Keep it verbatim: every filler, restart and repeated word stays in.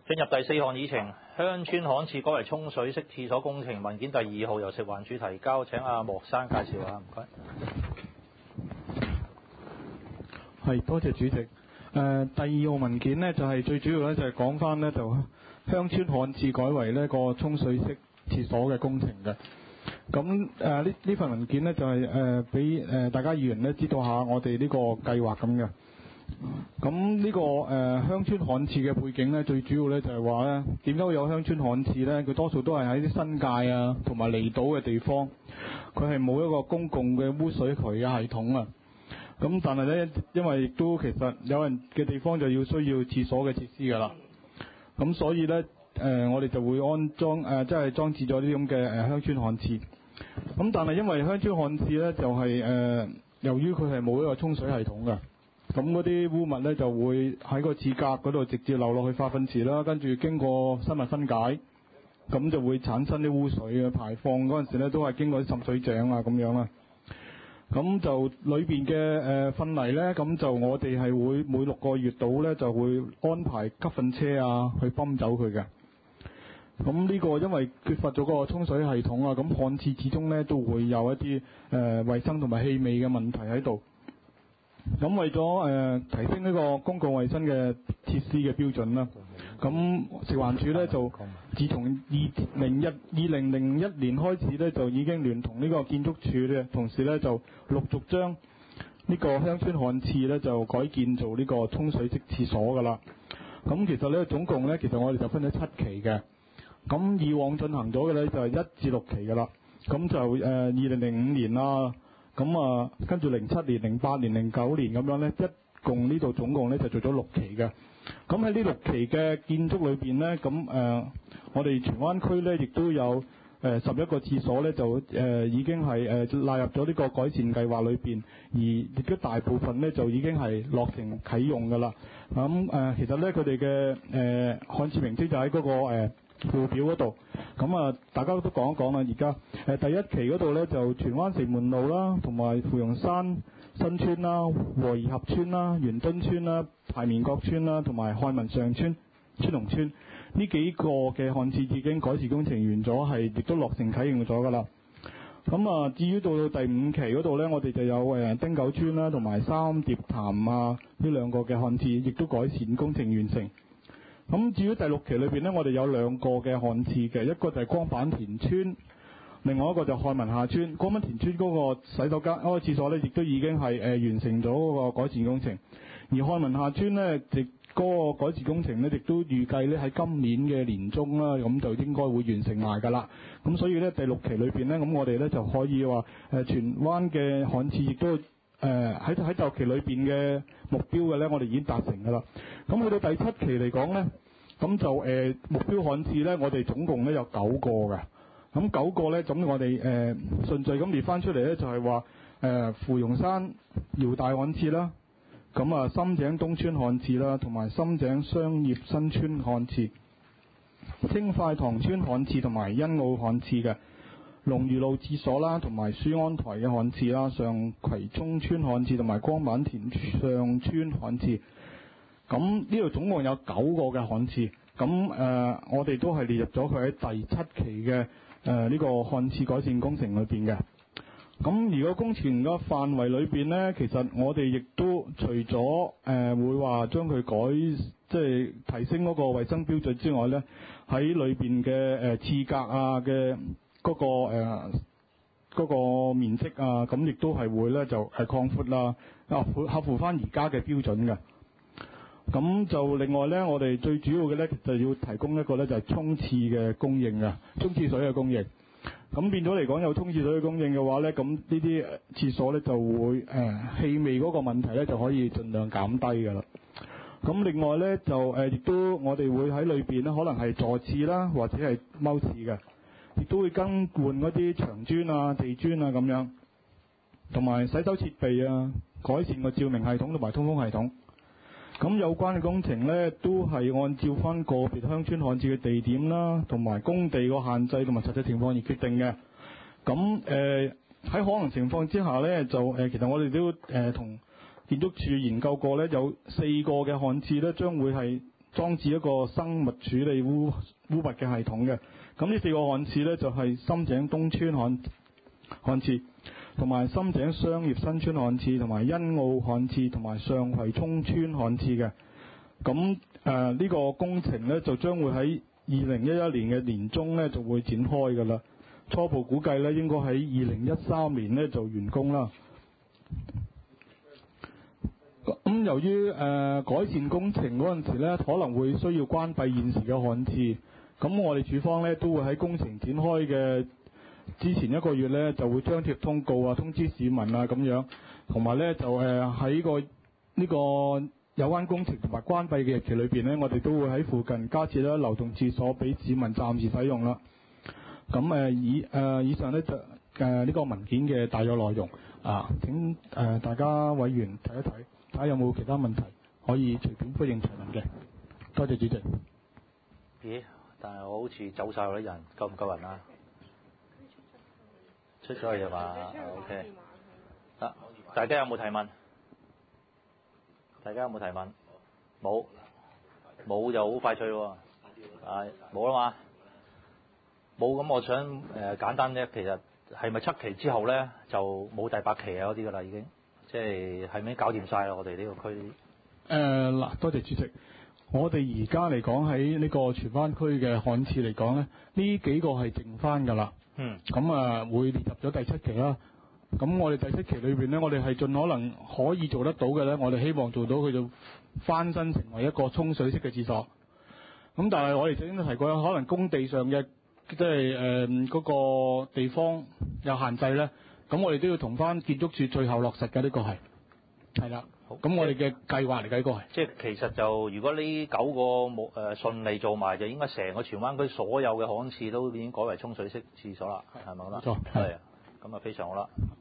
進入第四項議程，鄉村刊廁改為沖水式廁所工程文件第二號由食環署提交，請阿莫生介紹下，唔該。 係，多謝主席。誒、呃，第二號文件呢，就係、是、最主要咧，就係講翻呢，就鄉村刊廁改為呢個沖水式廁所嘅工程嘅。咁誒呢呢份文件呢，就係誒俾誒大家議員咧知道下我哋呢個計劃咁嘅。咁呢、這個誒、呃、鄉村刊廁嘅背景呢，最主要呢就係話呢點解會有鄉村刊廁呢？佢多數都係喺啲新界啊同埋離島嘅地方，佢係冇一個公共嘅污水渠嘅系統啊。咁但係呢，因為亦都其實有人嘅地方就要需要廁所嘅設施㗎啦。咁所以呢，誒、呃、我哋就會安裝誒即係裝置咗啲咁嘅誒鄉村刊廁。咁但係因為鄉村刊廁呢，就係、是、誒、呃、由於佢係冇一個沖水系統㗎。咁嗰啲污物咧就會喺個廁格嗰度直接流落去化糞池啦，跟住經過生物分解，咁就會產生啲污水嘅排放嗰陣時咧，都係經過啲滲水井啊咁樣啦。咁就裏邊嘅誒糞泥咧，咁就我哋係會每六個月度咧就會安排吸糞車啊去泵走佢嘅。咁呢個因為缺乏咗個沖水系統啊，咁旱廁始終咧都會有一啲誒衞生同埋氣味嘅問題喺度。咁為咗誒、呃、提升呢個公共衛生嘅設施嘅標準啦，咁食環署咧就自從二零一二零零一年開始咧，就已經聯同呢個建築署咧，同時咧就陸續將呢個鄉村旱廁咧就改建做呢個沖水式廁所㗎啦。咁其實咧總共咧，其實我哋就分咗七期嘅。咁以往進行咗嘅咧就係一至六期㗎啦。咁就誒二零零五年啦。咁啊，跟住零七年、零八年、零九年咁樣呢，一共呢度總共呢就做咗六期嘅。咁喺呢六期嘅建築裏邊呢，咁誒、呃，我哋荃灣區呢亦都有誒十一個廁所呢，就誒、呃、已經係誒、呃、納入咗呢個改善計劃裏邊，而亦都大部分呢就已經係落成啟用㗎啦。咁誒、呃，其實呢，佢哋嘅誒刊廁名稱就喺嗰、那個、呃附表嗰度，咁啊，大家都講一講啦。而家誒第一期嗰度咧，就荃灣城門路啦，同埋芙蓉山新村啦、和宜合村啦、元敦村啦、排棉角村啦，同埋漢民上村、川龍村呢幾個嘅旱廁已經改善工程完咗，係亦都落成啟用咗㗎啦。咁啊，至於到到第五期嗰度咧，我哋就有誒汀九村啦，同埋三疊潭啊呢兩個嘅旱廁，亦都改善工程完成。咁至於第六期裏邊呢，我哋有兩個嘅旱廁嘅，一個就係光板田村，另外一個就漢民下村。光板田村嗰個洗手間、嗰、那個廁所呢，亦都已經係誒、呃、完成咗嗰個改善工程。而漢民下村呢，亦嗰個改善工程呢，亦都預計呢喺今年嘅年中啦，咁就應該會完成埋㗎啦。咁所以呢，第六期裏邊呢，咁我哋呢就可以話誒荃灣嘅旱廁亦都。誒喺喺就期裏邊嘅目標嘅咧，我哋已經達成㗎啦。咁去到第七期嚟講咧，咁就誒、呃、目標旱廁咧，我哋總共咧有九個嘅。咁九個咧，咁我哋誒、呃、順序咁列翻出嚟咧，就係話誒芙蓉山姚大旱廁啦，咁啊深井東村旱廁啦，同埋深井商業新村旱廁、青塊塘村旱廁同埋欣澳旱廁嘅。龍魚路廁所啦，同埋書安台嘅旱廁啦，上葵涌村旱廁同埋光板田上村旱廁。咁呢度總共有九個嘅旱廁。咁誒、呃，我哋都係列入咗佢喺第七期嘅誒呢個旱廁改善工程裏邊嘅。咁如果工程嘅範圍裏邊呢，其實我哋亦都除咗誒、呃、會話將佢改，即係提升嗰個衞生標準之外呢，喺裏邊嘅誒廁格啊嘅。嗰、那個誒嗰、呃那個面積啊，咁亦都係會咧就係擴闊啦，啊合乎翻而家嘅標準嘅。咁就另外咧，我哋最主要嘅咧就要提供一個咧就係沖廁嘅供應啊，沖廁水嘅供應。咁變咗嚟講，有沖廁水嘅供應嘅話咧，咁呢啲廁所咧就會誒、呃、氣味嗰個問題咧就可以盡量減低㗎啦。咁另外咧就誒亦、呃、都我哋會喺裏邊咧可能係坐廁啦，或者係踎廁嘅。亦都會更換嗰啲牆磚啊、地磚啊咁樣，同埋洗手設備啊，改善個照明系統同埋通風系統。咁有關嘅工程呢，都係按照翻個別鄉村旱廁嘅地點啦，同埋工地個限制同埋實際情況而決定嘅。咁誒喺可能情況之下呢，就誒、呃、其實我哋都誒同、呃、建築署研究過呢，有四個嘅旱廁呢將會係裝置一個生物處理污污物嘅系統嘅。咁呢四個旱廁咧就係、是、深井東村旱旱廁，同埋深井商業新村旱廁，同埋欣澳旱廁，同埋上葵涌村旱廁嘅。咁誒呢個工程咧就將會喺二零一一年嘅年中咧就會展開㗎啦。初步估計咧應該喺二零一三年咧就完工啦。咁由於誒、呃、改善工程嗰陣時咧，可能會需要關閉現時嘅旱廁，咁我哋署方咧都會喺工程展開嘅之前一個月咧就會張貼通告啊，通知市民啊咁樣，同埋咧就誒喺個呢個有關工程同埋關閉嘅日期裏邊咧，我哋都會喺附近加設咗流動廁所俾市民暫時使用啦。咁誒以誒、呃、以上咧就誒呢、呃這個文件嘅大約內容啊，請誒、呃、大家委員睇一睇。睇下有冇其他問題可以隨便回應提問嘅，多謝主席。 咦？但係我好似走晒嗰啲人，夠唔夠人啊？出咗去係嘛 ？OK。得，大家有冇提問？大家有冇提問？冇，冇就好快脆喎。啊，冇啦嘛。冇咁，我想誒、呃、簡單咧，其實係咪七期之後咧就冇第八期啊嗰啲㗎啦已經？即係係咪搞掂晒啦？我哋呢個區誒嗱，多謝主席。我哋而家嚟講喺呢個荃灣區嘅旱廁嚟講咧，呢幾個係剩翻㗎啦。 嗯。咁啊，會列入咗第七期啦。咁我哋第七期裏邊咧，我哋係盡可能可以做得到嘅咧，我哋希望做到佢就翻新成為一個沖水式嘅廁所。咁但係我哋曾經提過，可能工地上嘅即係誒嗰個地方有限制咧。咁我哋都要同翻建築署最後落實嘅，呢個係係啦。咁我哋嘅計劃嚟嘅呢個係。即係其實就如果呢九個冇誒順利做埋，就應該成個荃灣區所有嘅旱廁都已經改為沖水式廁所啦，係咪啦？冇錯，係啊，咁啊非常好啦。